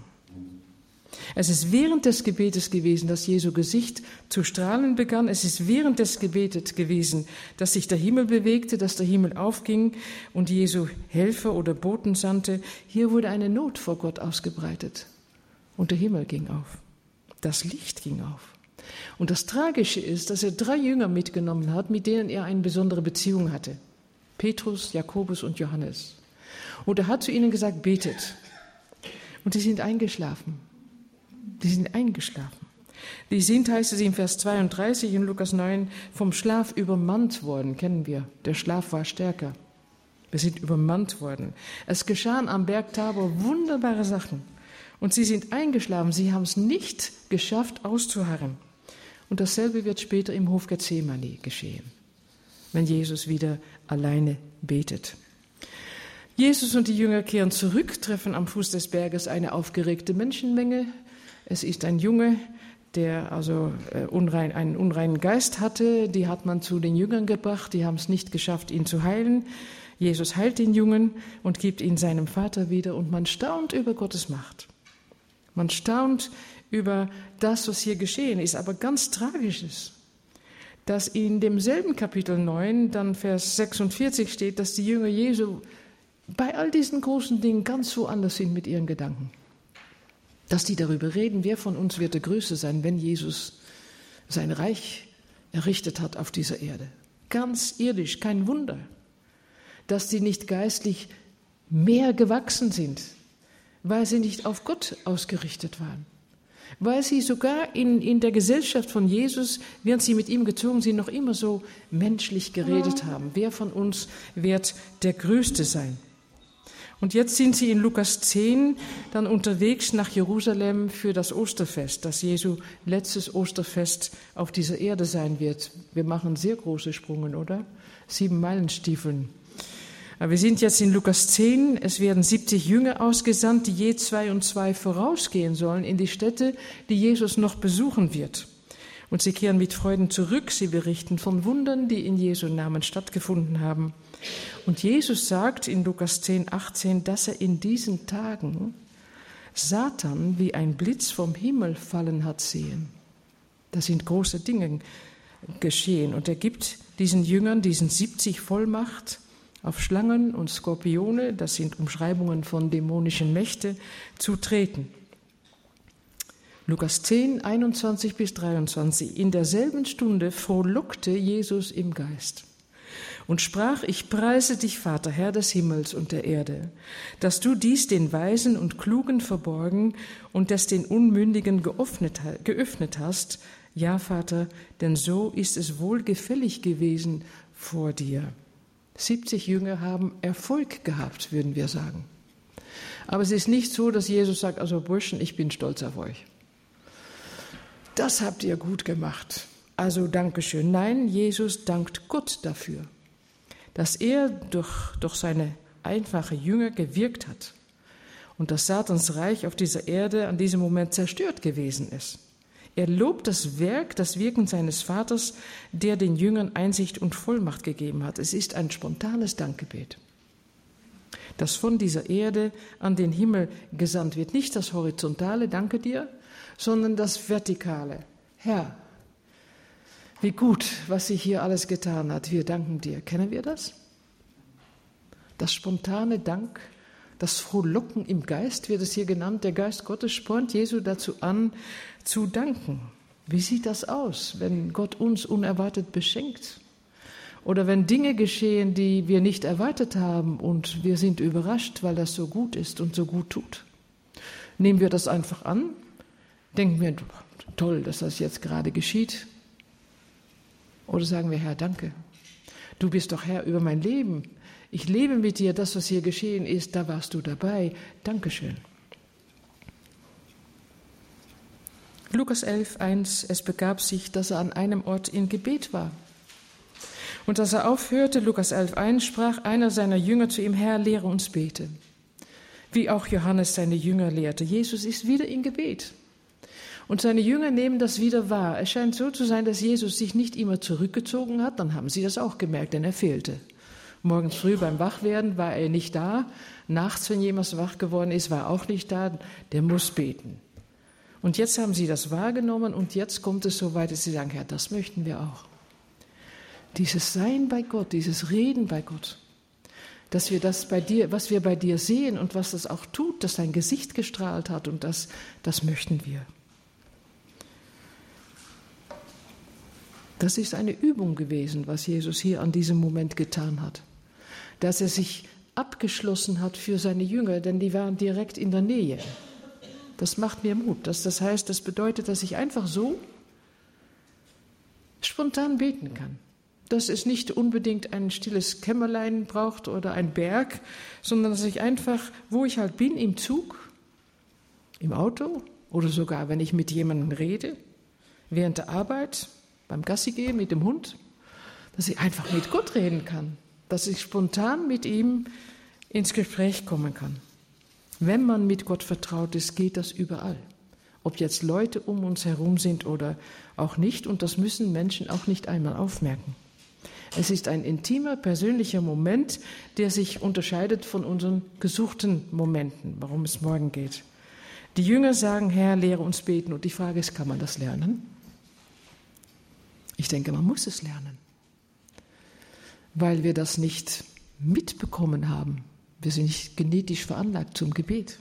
Es ist während des Gebetes gewesen, dass Jesu Gesicht zu strahlen begann. Es ist während des Gebetes gewesen, dass sich der Himmel bewegte, dass der Himmel aufging und Jesu Helfer oder Boten sandte. Hier wurde eine Not vor Gott ausgebreitet und der Himmel ging auf. Das Licht ging auf. Und das Tragische ist, dass er drei Jünger mitgenommen hat, mit denen er eine besondere Beziehung hatte. Petrus, Jakobus und Johannes. Und er hat zu ihnen gesagt, betet. Und sie sind eingeschlafen. Die sind eingeschlafen. Die sind, heißt es in Vers zweiunddreißig in Lukas neun, vom Schlaf übermannt worden, kennen wir. Der Schlaf war stärker. Wir sind übermannt worden. Es geschahen am Berg Tabor wunderbare Sachen. Und sie sind eingeschlafen. Sie haben es nicht geschafft, auszuharren. Und dasselbe wird später im Hof Gethsemane geschehen, wenn Jesus wieder alleine betet. Jesus und die Jünger kehren zurück, treffen am Fuß des Berges eine aufgeregte Menschenmenge. Es ist ein Junge, der also äh, unrein, einen unreinen Geist hatte. Die hat man zu den Jüngern gebracht. Die haben es nicht geschafft, ihn zu heilen. Jesus heilt den Jungen und gibt ihn seinem Vater wieder. Und man staunt über Gottes Macht. Man staunt über das, was hier geschehen ist. Aber ganz tragisch ist, dass in demselben Kapitel neun, dann Vers sechsundvierzig steht, dass die Jünger Jesu bei all diesen großen Dingen ganz woanders sind mit ihren Gedanken. Dass die darüber reden, wer von uns wird der Größte sein, wenn Jesus sein Reich errichtet hat auf dieser Erde. Ganz irdisch, kein Wunder, dass die nicht geistlich mehr gewachsen sind, weil sie nicht auf Gott ausgerichtet waren. weil sie sogar in, in der Gesellschaft von Jesus, während sie mit ihm gezogen sind, noch immer so menschlich geredet haben. Wer von uns wird der Größte sein? Und jetzt sind sie in Lukas zehn dann unterwegs nach Jerusalem für das Osterfest, das Jesu letztes Osterfest auf dieser Erde sein wird. Wir machen sehr große Sprünge, oder? Sieben Meilenstiefeln. Aber wir sind jetzt in Lukas zehn. Es werden siebzig Jünger ausgesandt, die je zwei und zwei vorausgehen sollen in die Städte, die Jesus noch besuchen wird. Und sie kehren mit Freuden zurück. Sie berichten von Wundern, die in Jesu Namen stattgefunden haben. Und Jesus sagt in Lukas zehn, achtzehn, dass er in diesen Tagen Satan wie ein Blitz vom Himmel fallen hat sehen. Da sind große Dinge geschehen. Und er gibt diesen Jüngern, diesen siebzig Vollmacht, auf Schlangen und Skorpione, das sind Umschreibungen von dämonischen Mächten, zu treten. Lukas zehn, einundzwanzig bis dreiundzwanzig. In derselben Stunde frohlockte Jesus im Geist und sprach: Ich preise dich, Vater, Herr des Himmels und der Erde, dass du dies den Weisen und Klugen verborgen und das den Unmündigen geöffnet, geöffnet hast. Ja, Vater, denn so ist es wohlgefällig gewesen vor dir. siebzig Jünger haben Erfolg gehabt, würden wir sagen. Aber es ist nicht so, dass Jesus sagt: Also Burschen, ich bin stolz auf euch. Das habt ihr gut gemacht. Also Dankeschön. Nein, Jesus dankt Gott dafür, dass er durch, durch seine einfache Jünger gewirkt hat und dass Satans Reich auf dieser Erde an diesem Moment zerstört gewesen ist. Er lobt das Werk, das Wirken seines Vaters, der den Jüngern Einsicht und Vollmacht gegeben hat. Es ist ein spontanes Dankgebet, das von dieser Erde an den Himmel gesandt wird. Nicht das horizontale, danke dir, sondern das vertikale. Herr, wie gut, was sich hier alles getan hat. Wir danken dir. Kennen wir das? Das spontane Dank, das Frohlocken im Geist wird es hier genannt. Der Geist Gottes spornt Jesu dazu an, zu danken. Wie sieht das aus, wenn Gott uns unerwartet beschenkt? Oder wenn Dinge geschehen, die wir nicht erwartet haben und wir sind überrascht, weil das so gut ist und so gut tut? Nehmen wir das einfach an? Denken wir, toll, dass das jetzt gerade geschieht? Oder sagen wir: Herr, danke. Du bist doch Herr über mein Leben. Ich lebe mit dir, das, was hier geschehen ist, da warst du dabei. Dankeschön. Lukas elf, eins, es begab sich, dass er an einem Ort in Gebet war. Und als er aufhörte, Lukas elf, eins, sprach einer seiner Jünger zu ihm: Herr, lehre uns beten. Wie auch Johannes seine Jünger lehrte. Jesus ist wieder in Gebet. Und seine Jünger nehmen das wieder wahr. Es scheint so zu sein, dass Jesus sich nicht immer zurückgezogen hat. Dann haben sie das auch gemerkt, denn er fehlte. Morgens früh beim Wachwerden war er nicht da. Nachts, wenn jemand wach geworden ist, war er auch nicht da. Der muss beten. Und jetzt haben sie das wahrgenommen und jetzt kommt es so weit, dass sie sagen: Herr, das möchten wir auch. Dieses Sein bei Gott, dieses Reden bei Gott, dass wir das bei dir, was wir bei dir sehen und was das auch tut, dass dein Gesicht gestrahlt hat, und das, das möchten wir. Das ist eine Übung gewesen, was Jesus hier an diesem Moment getan hat. Dass er sich abgeschlossen hat für seine Jünger, denn die waren direkt in der Nähe. Das macht mir Mut. Das, das heißt, das bedeutet, dass ich einfach so spontan beten kann. Dass es nicht unbedingt ein stilles Kämmerlein braucht oder ein Berg, sondern dass ich einfach, wo ich halt bin, im Zug, im Auto oder sogar, wenn ich mit jemandem rede, während der Arbeit, beim Gassi gehen mit dem Hund, dass ich einfach mit Gott reden kann, dass ich spontan mit ihm ins Gespräch kommen kann. Wenn man mit Gott vertraut ist, geht das überall. Ob jetzt Leute um uns herum sind oder auch nicht, und das müssen Menschen auch nicht einmal aufmerken. Es ist ein intimer, persönlicher Moment, der sich unterscheidet von unseren gesuchten Momenten, worum es morgen geht. Die Jünger sagen: Herr, lehre uns beten. Und die Frage ist, kann man das lernen? Ich denke, man muss es lernen, weil wir das nicht mitbekommen haben. Wir sind nicht genetisch veranlagt zum Gebet.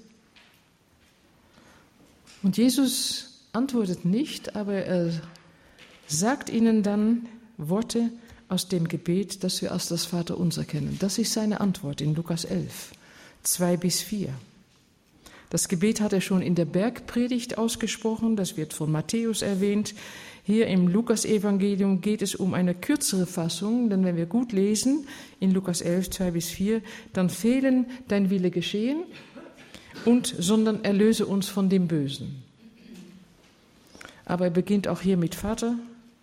Und Jesus antwortet nicht, aber er sagt ihnen dann Worte aus dem Gebet, das wir als das Vaterunser kennen. Das ist seine Antwort in Lukas elf, zwei bis vier. Das Gebet hat er schon in der Bergpredigt ausgesprochen, das wird von Matthäus erwähnt. Hier im Lukas-Evangelium geht es um eine kürzere Fassung, denn wenn wir gut lesen, in Lukas elf, zwei bis vier, dann fehlen dein Wille geschehen und, sondern erlöse uns von dem Bösen. Aber er beginnt auch hier mit Vater,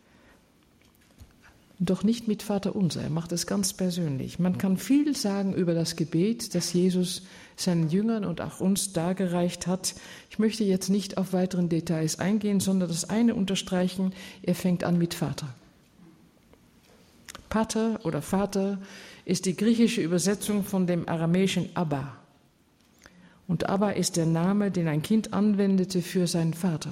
doch nicht mit Vater unser, er macht es ganz persönlich. Man kann viel sagen über das Gebet, das Jesus seinen Jüngern und auch uns dargereicht hat. Ich möchte jetzt nicht auf weiteren Details eingehen, sondern das eine unterstreichen, er fängt an mit Vater. Pater oder Vater ist die griechische Übersetzung von dem aramäischen Abba. Und Abba ist der Name, den ein Kind anwendete für seinen Vater.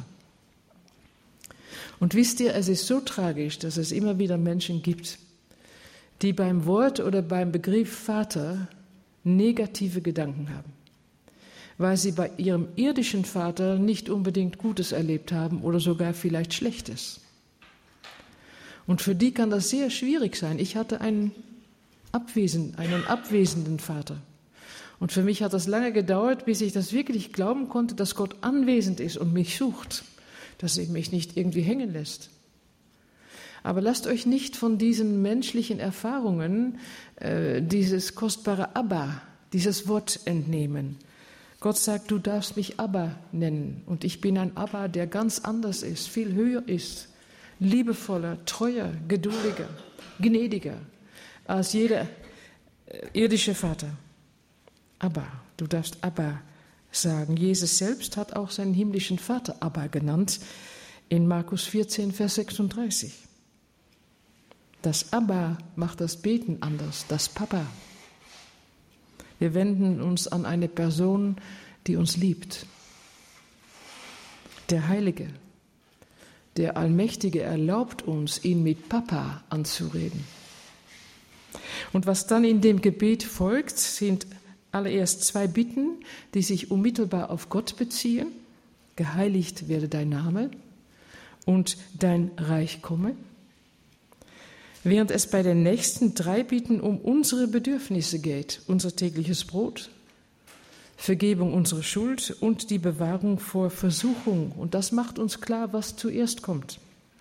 Und wisst ihr, es ist so tragisch, dass es immer wieder Menschen gibt, die beim Wort oder beim Begriff Vater negative Gedanken haben, weil sie bei ihrem irdischen Vater nicht unbedingt Gutes erlebt haben oder sogar vielleicht Schlechtes. Und für die kann das sehr schwierig sein. Ich hatte einen, abwesend, einen abwesenden Vater. Und für mich hat das lange gedauert, bis ich das wirklich glauben konnte, dass Gott anwesend ist und mich sucht, dass er mich nicht irgendwie hängen lässt. Aber lasst euch nicht von diesen menschlichen Erfahrungen äh, dieses kostbare Abba, dieses Wort entnehmen. Gott sagt, du darfst mich Abba nennen. Und ich bin ein Abba, der ganz anders ist, viel höher ist, liebevoller, treuer, geduldiger, gnädiger als jeder äh, irdische Vater. Abba, du darfst Abba sagen. Jesus selbst hat auch seinen himmlischen Vater Abba genannt in Markus vierzehn, Vers sechsunddreißig. Das Abba macht das Beten anders, das Papa. Wir wenden uns an eine Person, die uns liebt. Der Heilige, der Allmächtige erlaubt uns, ihn mit Papa anzureden. Und was dann in dem Gebet folgt, sind allererst zwei Bitten, die sich unmittelbar auf Gott beziehen. Geheiligt werde dein Name und dein Reich komme. Während es bei den nächsten drei Bitten um unsere Bedürfnisse geht, unser tägliches Brot, Vergebung unserer Schuld und die Bewahrung vor Versuchung. Und das macht uns klar, was zuerst kommt.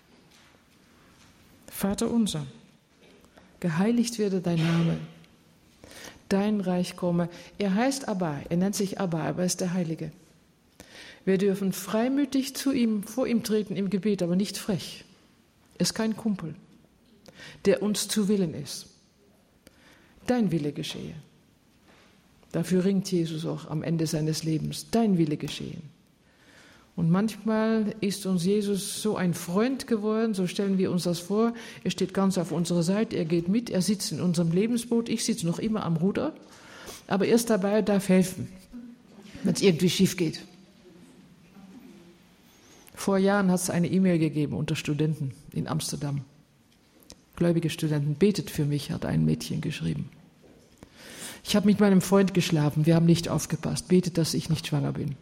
Vater unser, geheiligt werde dein Name. Dein Reich komme. Er heißt Abba, er nennt sich Abba, aber er ist der Heilige. Wir dürfen freimütig zu ihm, vor ihm treten im Gebet, aber nicht frech. Er ist kein Kumpel, der uns zu Willen ist. Dein Wille geschehe. Dafür ringt Jesus auch am Ende seines Lebens. Dein Wille geschehen. Und manchmal ist uns Jesus so ein Freund geworden, so stellen wir uns das vor. Er steht ganz auf unserer Seite, er geht mit, er sitzt in unserem Lebensboot. Ich sitze noch immer am Ruder, aber er ist dabei, darf helfen, wenn es irgendwie schief geht. Vor Jahren hat es eine E-Mail gegeben unter Studenten in Amsterdam. Gläubige Studenten, betet für mich, hat ein Mädchen geschrieben. Ich habe mit meinem Freund geschlafen, wir haben nicht aufgepasst. Betet, dass ich nicht schwanger bin.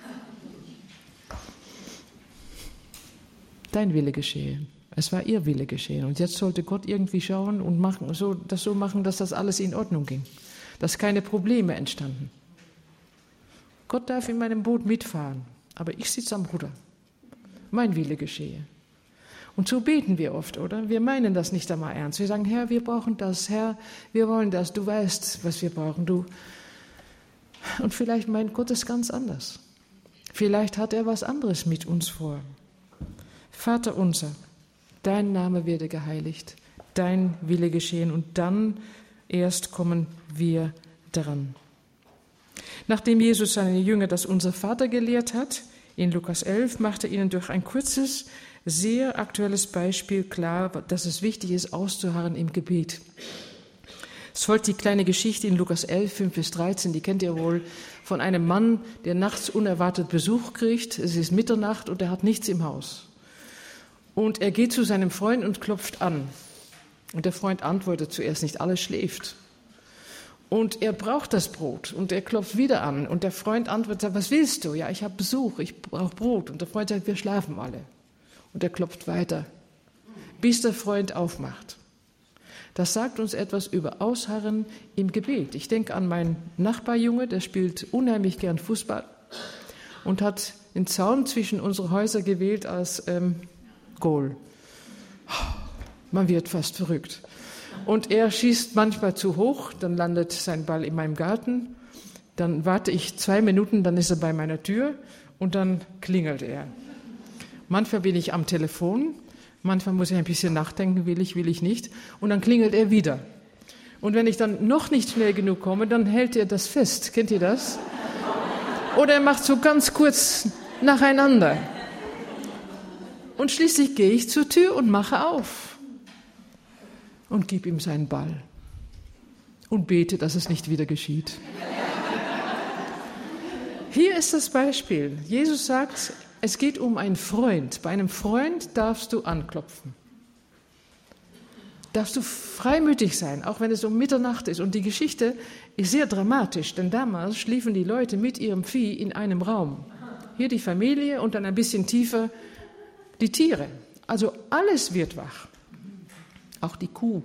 Dein Wille geschehe. Es war ihr Wille geschehen. Und jetzt sollte Gott irgendwie schauen und machen, so, das so machen, dass das alles in Ordnung ging. Dass keine Probleme entstanden. Gott darf in meinem Boot mitfahren, aber ich sitze am Ruder. Mein Wille geschehe. Und so beten wir oft, oder? Wir meinen das nicht einmal ernst. Wir sagen, Herr, wir brauchen das. Herr, wir wollen das. Du weißt, was wir brauchen. Du. Und vielleicht meint Gott es ganz anders. Vielleicht hat er was anderes mit uns vor. Vater unser, dein Name werde geheiligt, dein Wille geschehen und dann erst kommen wir dran. Nachdem Jesus seine Jünger das Unser Vater gelehrt hat, in Lukas elf, macht er ihnen durch ein kurzes, sehr aktuelles Beispiel klar, dass es wichtig ist, auszuharren im Gebet. Es folgt die kleine Geschichte in Lukas elf, fünf bis dreizehn, die kennt ihr wohl, von einem Mann, der nachts unerwartet Besuch kriegt. Es ist Mitternacht und er hat nichts im Haus. Und er geht zu seinem Freund und klopft an. Und der Freund antwortet zuerst nicht, alles schläft. Und er braucht das Brot und er klopft wieder an. Und der Freund antwortet, was willst du? Ja, ich habe Besuch, ich brauche Brot. Und der Freund sagt, wir schlafen alle. Und er klopft weiter, bis der Freund aufmacht. Das sagt uns etwas über Ausharren im Gebet. Ich denke an meinen Nachbarjunge, der spielt unheimlich gern Fußball. und hat den Zaun zwischen unsere Häuser gewählt als ähm, Goal. Man wird fast verrückt. Und er schießt manchmal zu hoch, dann landet sein Ball in meinem Garten. Dann warte ich zwei Minuten, dann ist er bei meiner Tür und dann klingelt er. Manchmal bin ich am Telefon, manchmal muss ich ein bisschen nachdenken, will ich, will ich nicht. Und dann klingelt er wieder. Und wenn ich dann noch nicht schnell genug komme, dann hält er das fest. Kennt ihr das? Oder er macht so ganz kurz nacheinander. Und schließlich gehe ich zur Tür und mache auf und gebe ihm seinen Ball und bete, dass es nicht wieder geschieht. Hier ist das Beispiel. Jesus sagt, es geht um einen Freund. Bei einem Freund darfst du anklopfen. Darfst du freimütig sein, auch wenn es um Mitternacht ist. Und die Geschichte ist sehr dramatisch, denn damals schliefen die Leute mit ihrem Vieh in einem Raum. Hier die Familie und dann ein bisschen tiefer die Tiere. Also alles wird wach. Auch die Kuh,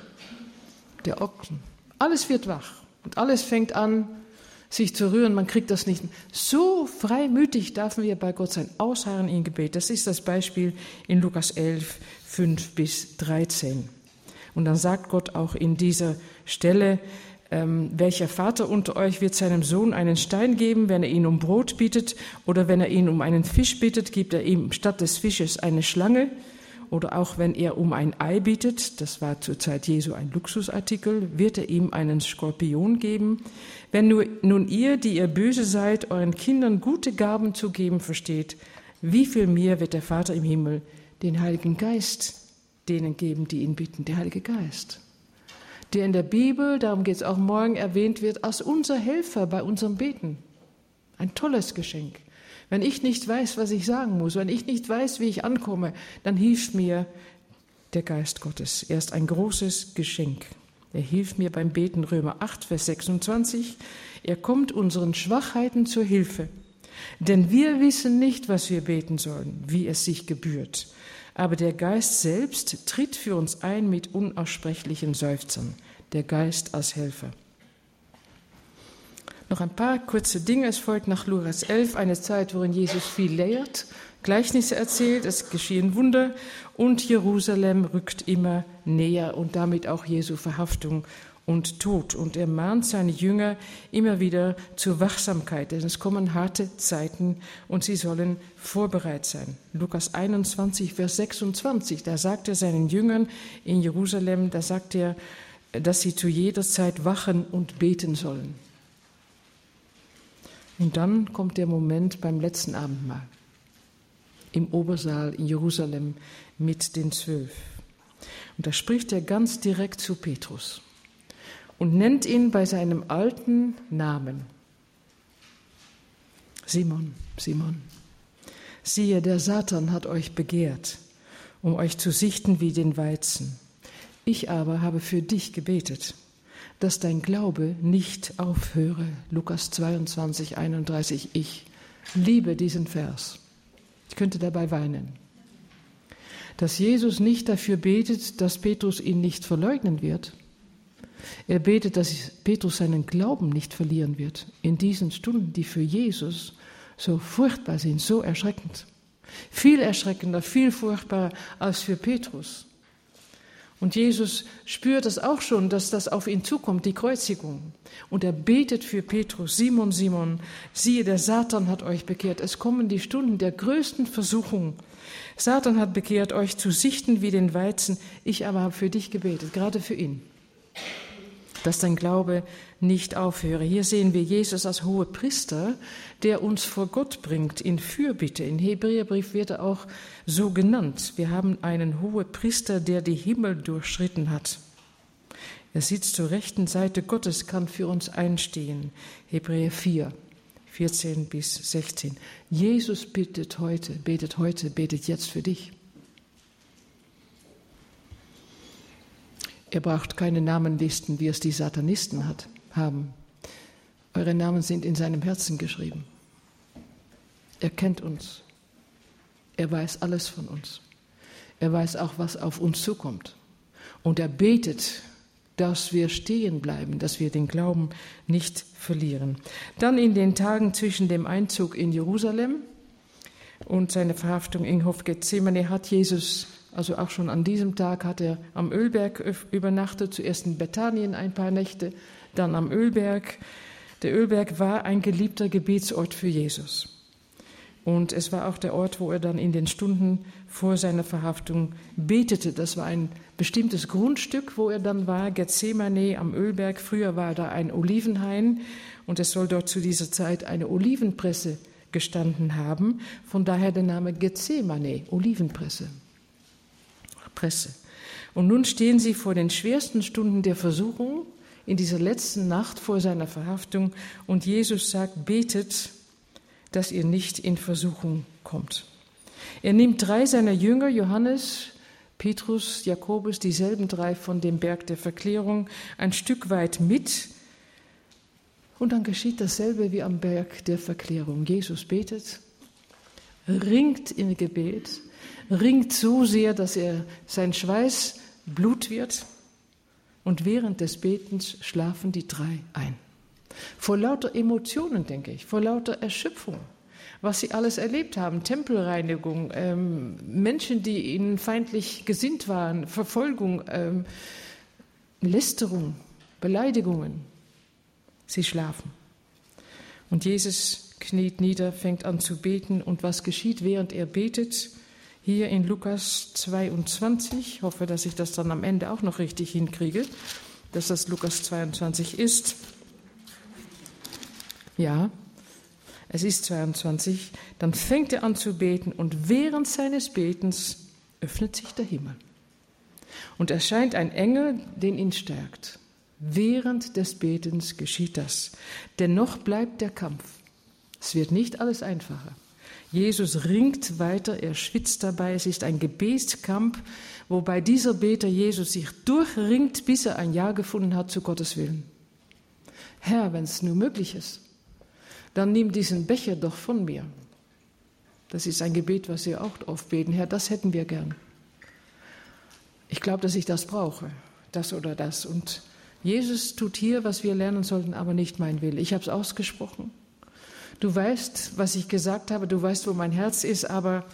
der Ochsen. Alles wird wach und alles fängt an, sich zu rühren. Man kriegt das nicht. So freimütig dürfen wir bei Gott sein, ausharren in Gebet. Das ist das Beispiel in Lukas elf, fünf bis dreizehn. Und dann sagt Gott auch in dieser Stelle, ähm, welcher Vater unter euch wird seinem Sohn einen Stein geben, wenn er ihn um Brot bittet, oder wenn er ihn um einen Fisch bittet, gibt er ihm statt des Fisches eine Schlange, oder auch wenn er um ein Ei bittet, das war zur Zeit Jesu ein Luxusartikel, wird er ihm einen Skorpion geben. Wenn nur, nun ihr, die ihr böse seid, euren Kindern gute Gaben zu geben versteht, wie viel mehr wird der Vater im Himmel den Heiligen Geist denen geben, die ihn bitten, der Heilige Geist, der in der Bibel, darum geht es auch morgen, erwähnt wird, als unser Helfer bei unserem Beten. Ein tolles Geschenk. Wenn ich nicht weiß, was ich sagen muss, wenn ich nicht weiß, wie ich ankomme, dann hilft mir der Geist Gottes. Er ist ein großes Geschenk. Er hilft mir beim Beten, Römer acht, Vers sechsundzwanzig. Er kommt unseren Schwachheiten zur Hilfe. Denn wir wissen nicht, was wir beten sollen, wie es sich gebührt. Aber der Geist selbst tritt für uns ein mit unaussprechlichen Seufzern. Der Geist als Helfer. Noch ein paar kurze Dinge. Es folgt nach Lukas elf eine Zeit, worin Jesus viel lehrt, Gleichnisse erzählt, es geschehen Wunder und Jerusalem rückt immer näher und damit auch Jesu Verhaftung und Tod. Und er mahnt seine Jünger immer wieder zur Wachsamkeit, denn es kommen harte Zeiten und sie sollen vorbereitet sein. Lukas einundzwanzig, Vers sechsundzwanzig, da sagt er seinen Jüngern in Jerusalem, da sagt er, dass sie zu jeder Zeit wachen und beten sollen. Und dann kommt der Moment beim letzten Abendmahl im Obersaal in Jerusalem mit den Zwölf. Und da spricht er ganz direkt zu Petrus und nennt ihn bei seinem alten Namen. Simon, Simon, siehe, der Satan hat euch begehrt, um euch zu sichten wie den Weizen. Ich aber habe für dich gebetet, dass dein Glaube nicht aufhöre. Lukas zweiundzwanzig, einunddreißig. Ich liebe diesen Vers. Ich könnte dabei weinen. Dass Jesus nicht dafür betet, dass Petrus ihn nicht verleugnen wird. Er betet, dass Petrus seinen Glauben nicht verlieren wird. In diesen Stunden, die für Jesus so furchtbar sind, so erschreckend. Viel erschreckender, viel furchtbarer als für Petrus. Und Jesus spürt es auch schon, dass das auf ihn zukommt, die Kreuzigung. Und er betet für Petrus, Simon, Simon, siehe, der Satan hat euch bekehrt. Es kommen die Stunden der größten Versuchung. Satan hat bekehrt, euch zu sichten wie den Weizen. Ich aber habe für dich gebetet, gerade für ihn, dass dein Glaube nicht aufhöre. Hier sehen wir Jesus als Hohepriester, der uns vor Gott bringt in Fürbitte. In Hebräerbrief wird er auch so genannt. Wir haben einen Hohepriester, der die Himmel durchschritten hat. Er sitzt zur rechten Seite Gottes, kann für uns einstehen. Hebräer vier, vierzehn bis sechzehn. Jesus bittet heute, betet heute, betet jetzt für dich. Er braucht keine Namenlisten, wie es die Satanisten hat, haben. Eure Namen sind in seinem Herzen geschrieben. Er kennt uns. Er weiß alles von uns. Er weiß auch, was auf uns zukommt. Und er betet dass wir stehen bleiben, dass wir den Glauben nicht verlieren. Dann in den Tagen zwischen dem Einzug in Jerusalem und seiner Verhaftung in Hof Gethsemane hat Jesus, also auch schon an diesem Tag, hat er am Ölberg übernachtet, zuerst in Bethanien ein paar Nächte, dann am Ölberg. Der Ölberg war ein geliebter Gebetsort für Jesus. Und es war auch der Ort, wo er dann in den Stunden vor seiner Verhaftung betete. Das war ein bestimmtes Grundstück, wo er dann war, Gethsemane am Ölberg. Früher war da ein Olivenhain und es soll dort zu dieser Zeit eine Olivenpresse gestanden haben. Von daher der Name Gethsemane, Olivenpresse. Presse. Und nun stehen sie vor den schwersten Stunden der Versuchung in dieser letzten Nacht vor seiner Verhaftung und Jesus sagt, betet, dass ihr nicht in Versuchung kommt. Er nimmt drei seiner Jünger, Johannes, Petrus, Jakobus, dieselben drei von dem Berg der Verklärung, ein Stück weit mit. Und dann geschieht dasselbe wie am Berg der Verklärung. Jesus betet, ringt im Gebet, ringt so sehr, dass er sein Schweiß Blut wird. Und während des Betens schlafen die drei ein. Vor lauter Emotionen, denke ich, vor lauter Erschöpfung, was sie alles erlebt haben, Tempelreinigung, ähm, Menschen, die ihnen feindlich gesinnt waren, Verfolgung, ähm, Lästerung, Beleidigungen. Sie schlafen. Und Jesus kniet nieder, fängt an zu beten. Und was geschieht, während er betet? Hier in Lukas zweiundzwanzig, ich hoffe, dass ich das dann am Ende auch noch richtig hinkriege, dass das Lukas zweiundzwanzig ist. Ja, es ist zweiundzwanzig. Dann fängt er an zu beten und während seines Betens öffnet sich der Himmel. Und erscheint ein Engel, den ihn stärkt. Während des Betens geschieht das. Dennoch bleibt der Kampf. Es wird nicht alles einfacher. Jesus ringt weiter, er schwitzt dabei. Es ist ein Gebetskampf, wobei dieser Beter Jesus sich durchringt, bis er ein Ja gefunden hat zu Gottes Willen. Herr, wenn es nur möglich ist, dann nimm diesen Becher doch von mir. Das ist ein Gebet, was wir auch oft beten. Herr, das hätten wir gern. Ich glaube, dass ich das brauche, das oder das. Und Jesus tut hier, was wir lernen sollten, aber nicht mein Wille. Ich habe es ausgesprochen. Du weißt, was ich gesagt habe, du weißt, wo mein Herz ist, aber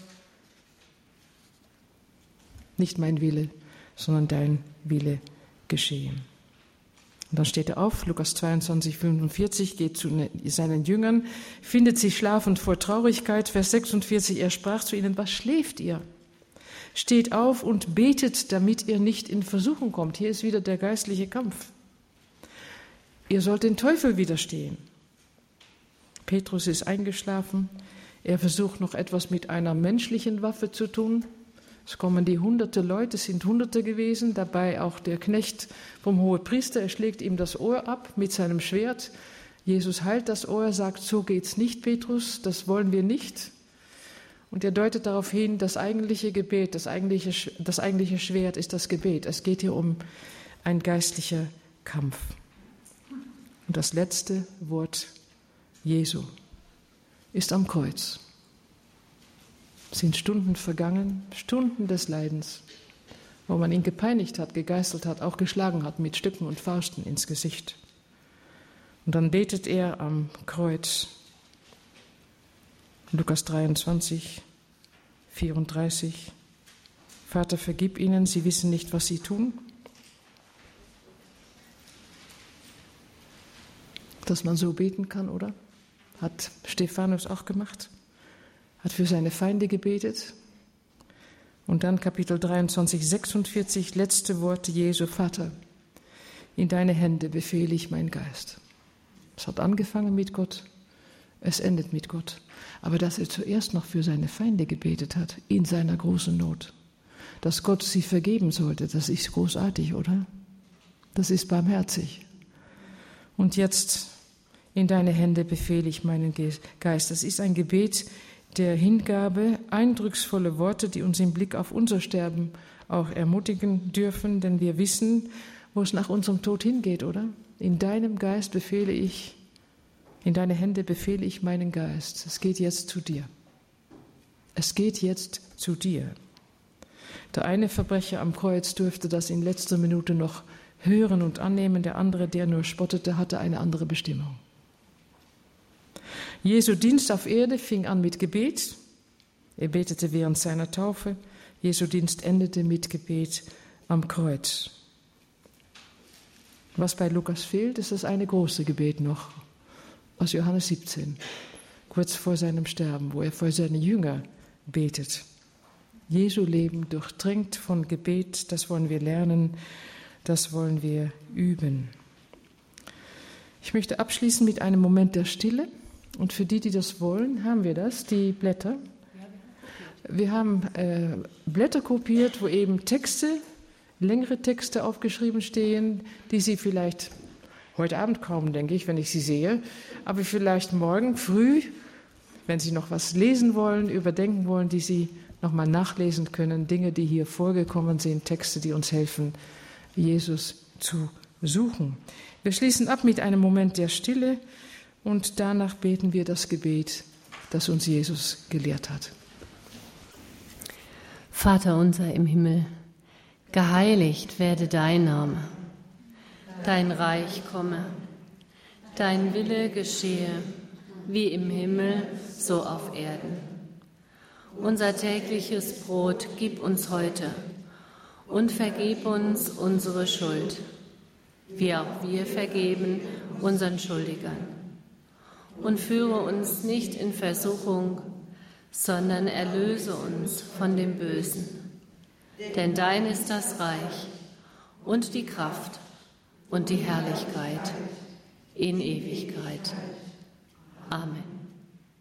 nicht mein Wille, sondern dein Wille geschehen. Und dann steht er auf, Lukas zweiundzwanzig, fünfundvierzig, geht zu seinen Jüngern, findet sie schlafend vor Traurigkeit. Vers sechsundvierzig, er sprach zu ihnen, was schläft ihr? Steht auf und betet, damit ihr nicht in Versuchung kommt. Hier ist wieder der geistliche Kampf. Ihr sollt den Teufel widerstehen. Petrus ist eingeschlafen. Er versucht noch etwas mit einer menschlichen Waffe zu tun. Es kommen die hunderte Leute, es sind hunderte gewesen, dabei auch der Knecht vom Hohepriester. Er schlägt ihm das Ohr ab mit seinem Schwert. Jesus heilt das Ohr, sagt, so geht's nicht, Petrus, das wollen wir nicht. Und er deutet darauf hin, das eigentliche Gebet, das eigentliche, das eigentliche Schwert ist das Gebet. Es geht hier um ein geistlicher Kampf. Und das letzte Wort Jesu ist am Kreuz. Es sind Stunden vergangen, Stunden des Leidens, wo man ihn gepeinigt hat, gegeißelt hat, auch geschlagen hat mit Stücken und Fausten ins Gesicht. Und dann betet er am Kreuz. Lukas dreiundzwanzig, vierunddreißig. Vater, vergib ihnen, sie wissen nicht, was sie tun. Dass man so beten kann, oder? Hat Stephanus auch gemacht. Hat für seine Feinde gebetet. Und dann Kapitel dreiundzwanzig, sechsundvierzig, letzte Worte Jesu, Vater, in deine Hände befehle ich meinen Geist. Es hat angefangen mit Gott, es endet mit Gott. Aber dass er zuerst noch für seine Feinde gebetet hat, in seiner großen Not, dass Gott sie vergeben sollte, das ist großartig, oder? Das ist barmherzig. Und jetzt in deine Hände befehle ich meinen Geist. Das ist ein Gebet der Hingabe, eindrucksvolle Worte, die uns im Blick auf unser Sterben auch ermutigen dürfen, denn wir wissen, wo es nach unserem Tod hingeht, oder? In deinem Geist befehle ich, in deine Hände befehle ich meinen Geist. Es geht jetzt zu dir. Es geht jetzt zu dir. Der eine Verbrecher am Kreuz durfte das in letzter Minute noch hören und annehmen. Der andere, der nur spottete, hatte eine andere Bestimmung. Jesu Dienst auf Erde fing an mit Gebet. Er betete während seiner Taufe. Jesu Dienst endete mit Gebet am Kreuz. Was bei Lukas fehlt, ist das eine große Gebet noch aus Johannes siebzehn, kurz vor seinem Sterben, wo er vor seine Jünger betet. Jesu Leben durchdrängt von Gebet, das wollen wir lernen, das wollen wir üben. Ich möchte abschließen mit einem Moment der Stille. Und für die, die das wollen, haben wir das, die Blätter. Wir haben äh, Blätter kopiert, wo eben Texte, längere Texte aufgeschrieben stehen, die Sie vielleicht heute Abend kaum, denke ich, wenn ich sie sehe, aber vielleicht morgen früh, wenn Sie noch was lesen wollen, überdenken wollen, die Sie nochmal nachlesen können, Dinge, die hier vorgekommen sind, Texte, die uns helfen, Jesus zu suchen. Wir schließen ab mit einem Moment der Stille und danach beten wir das Gebet, das uns Jesus gelehrt hat. Vater unser im Himmel, geheiligt werde dein Name, dein Reich komme, dein Wille geschehe, wie im Himmel, so auf Erden. Unser tägliches Brot gib uns heute und vergib uns unsere Schuld, wie auch wir vergeben unseren Schuldigern. Und führe uns nicht in Versuchung, sondern erlöse uns von dem Bösen. Denn dein ist das Reich und die Kraft und die Herrlichkeit in Ewigkeit. Amen.